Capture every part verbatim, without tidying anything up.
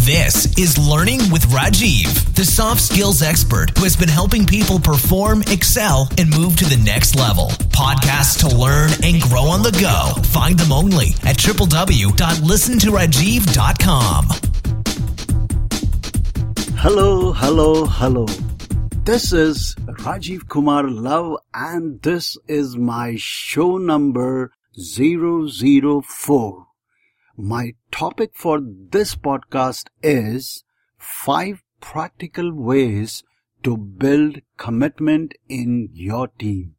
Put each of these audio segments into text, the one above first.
This is Learning with Rajiv, the soft skills expert who has been helping people perform, excel, and move to the next level. Podcasts to learn and grow on the go. Find them only at w w w dot listen to rajiv dot com. Hello, hello, hello. This is Rajiv Kumar Love and this is my show number zero zero four. My topic for this podcast is five practical ways to build commitment in your team.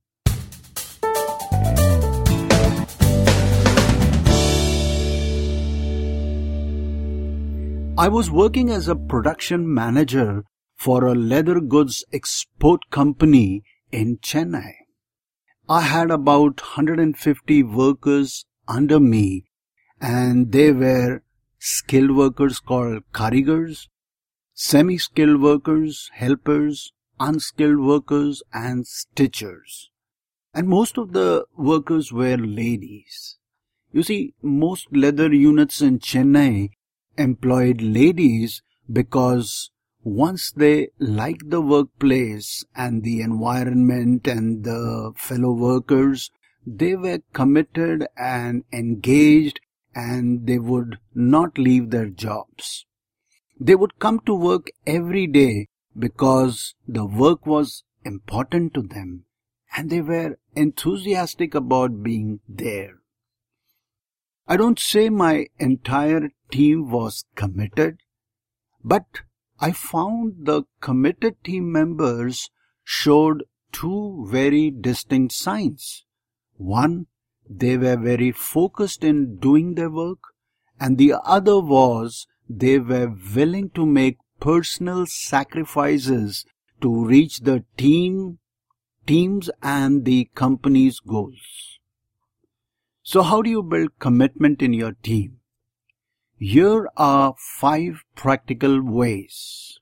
I was working as a production manager for a leather goods export company in Chennai. I had about one hundred fifty workers under me, and they were skilled workers called karigars, semi-skilled workers, helpers, unskilled workers, and stitchers. And most of the workers were ladies. You see, most leather units in Chennai employed ladies because once they liked the workplace and the environment and the fellow workers, they were committed and engaged, and they would not leave their jobs. They would come to work every day because the work was important to them and they were enthusiastic about being there. I don't say my entire team was committed, but I found the committed team members showed two very distinct signs. One, they were very focused in doing their work, and the other was they were willing to make personal sacrifices to reach the team, teams and the company's goals. So how do you build commitment in your team? Here are five practical ways.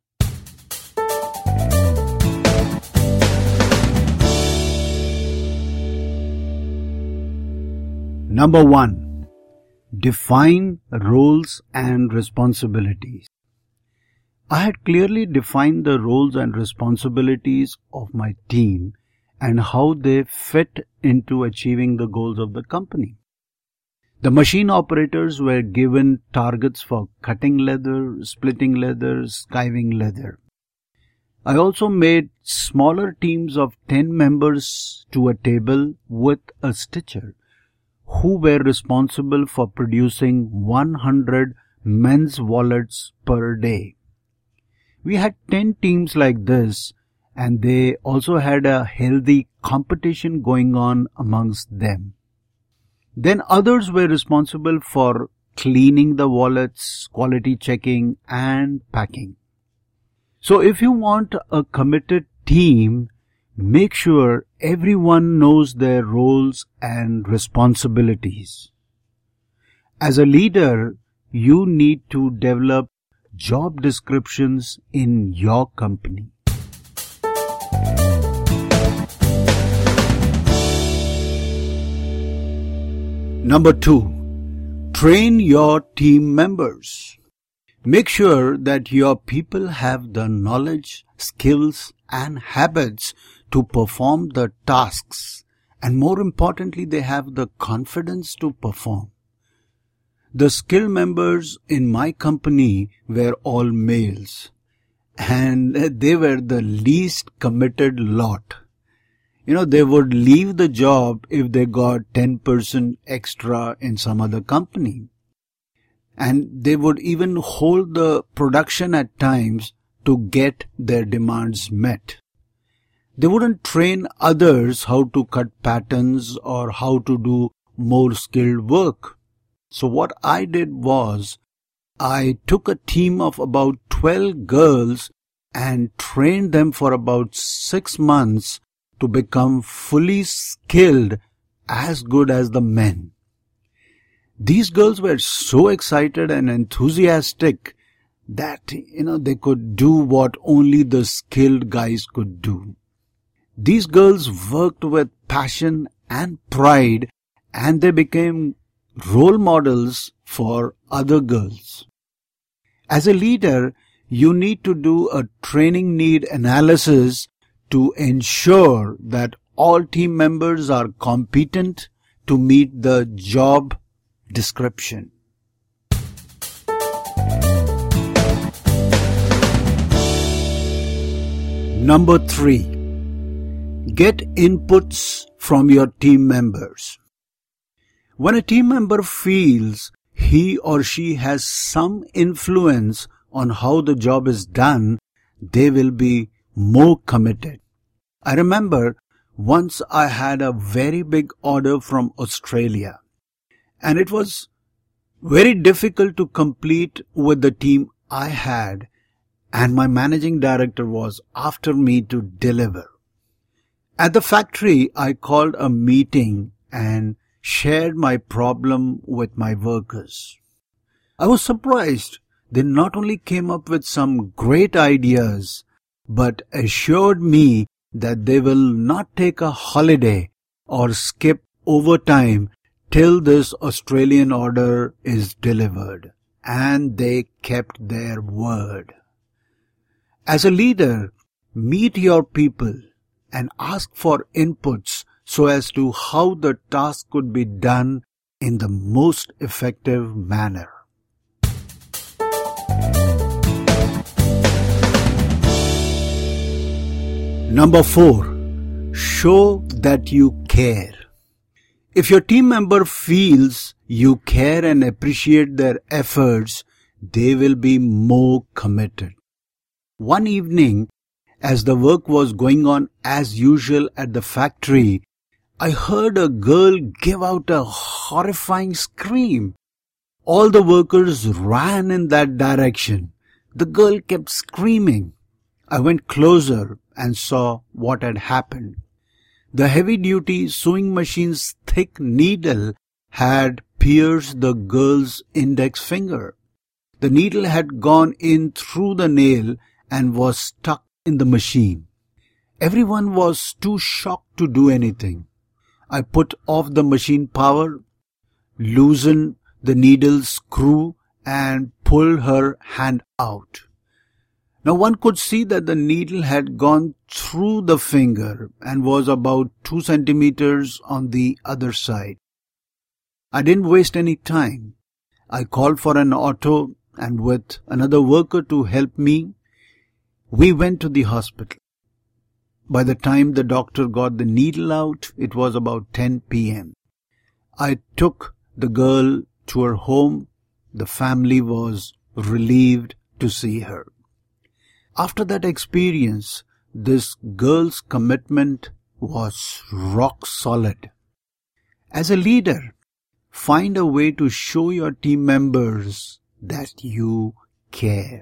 Number one, define roles and responsibilities. I had clearly defined the roles and responsibilities of my team and how they fit into achieving the goals of the company. The machine operators were given targets for cutting leather, splitting leather, skiving leather. I also made smaller teams of ten members to a table with a stitcher, who were responsible for producing one hundred men's wallets per day. We had ten teams like this, and they also had a healthy competition going on amongst them. Then others were responsible for cleaning the wallets, quality checking, and packing. So if you want a committed team, make sure everyone knows their roles and responsibilities. As a leader, you need to develop job descriptions in your company. Number two, train your team members. Make sure that your people have the knowledge, skills, and habits to perform the tasks, and more importantly, they have the confidence to perform. The skilled members in my company were all males, and they were the least committed lot. You know, they would leave the job if they got ten percent extra in some other company. And they would even hold the production at times to get their demands met. They wouldn't train others how to cut patterns or how to do more skilled work. So what I did was, I took a team of about twelve girls and trained them for about six months to become fully skilled, as good as the men. These girls were so excited and enthusiastic that, you know, they could do what only the skilled guys could do. These girls worked with passion and pride, and they became role models for other girls. As a leader, you need to do a training need analysis to ensure that all team members are competent to meet the job description. Number three, get inputs from your team members. When a team member feels he or she has some influence on how the job is done, they will be more committed. I remember once I had a very big order from Australia, and it was very difficult to complete with the team I had, and my managing director was after me to deliver. At the factory, I called a meeting and shared my problem with my workers. I was surprised. They not only came up with some great ideas, but assured me that they will not take a holiday or skip overtime till this Australian order is delivered. And they kept their word. As a leader, meet your people and ask for inputs so as to how the task could be done in the most effective manner. Number four, show that you care. If your team member feels you care and appreciate their efforts, they will be more committed. One evening, as the work was going on as usual at the factory, I heard a girl give out a horrifying scream. All the workers ran in that direction. The girl kept screaming. I went closer and saw what had happened. The heavy-duty sewing machine's thick needle had pierced the girl's index finger. The needle had gone in through the nail and was stuck in the machine. Everyone was too shocked to do anything. I put off the machine power, loosened the needle screw and pulled her hand out. Now one could see that the needle had gone through the finger and was about two centimeters on the other side. I didn't waste any time. I called for an auto and with another worker to help me, we went to the hospital. By the time the doctor got the needle out, it was about ten p.m. I took the girl to her home. The family was relieved to see her. After that experience, this girl's commitment was rock solid. As a leader, find a way to show your team members that you care.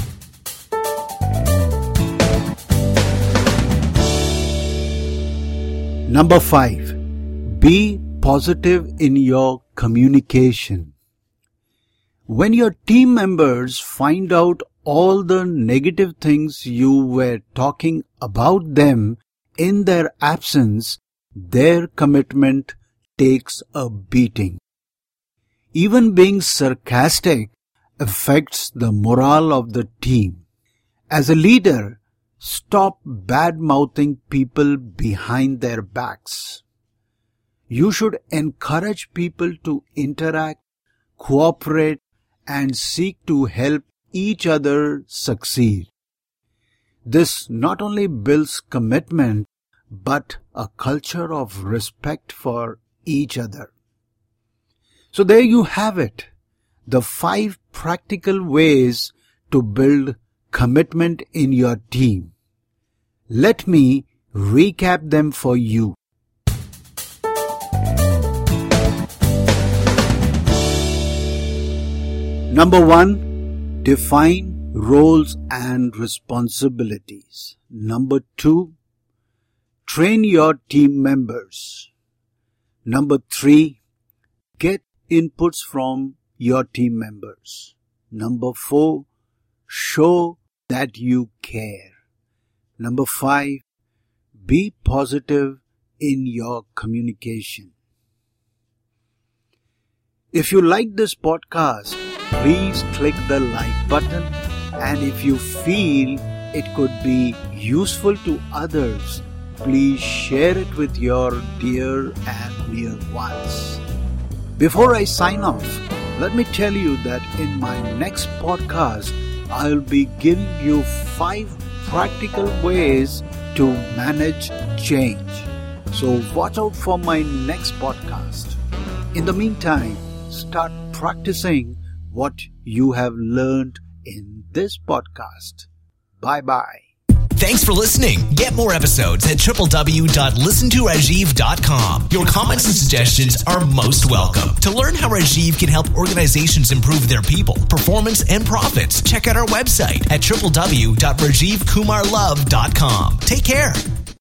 Number five, be positive in your communication. When your team members find out all the negative things you were talking about them in their absence, their commitment takes a beating. Even being sarcastic affects the morale of the team. As a leader, stop bad-mouthing people behind their backs. You should encourage people to interact, cooperate, and seek to help each other succeed. This not only builds commitment, but a culture of respect for each other. So there you have it, the five practical ways to build commitment in your team. Let me recap them for you. Number one, define roles and responsibilities. Number two, train your team members. Number three, get inputs from your team members. Number four, show that you care. Number five, be positive in your communication. If you like this podcast, please click the like button, and if you feel it could be useful to others, please share it with your dear and near ones. Before I sign off, let me tell you that in my next podcast, I'll be giving you five practical ways to manage change. So watch out for my next podcast. In the meantime, start practicing what you have learned in this podcast. Bye-bye. Thanks for listening. Get more episodes at w w w dot listen to rajiv dot com. Your comments and suggestions are most welcome. To learn how Rajiv can help organizations improve their people, performance, and profits, check out our website at w w w dot rajiv kumar love dot com. Take care.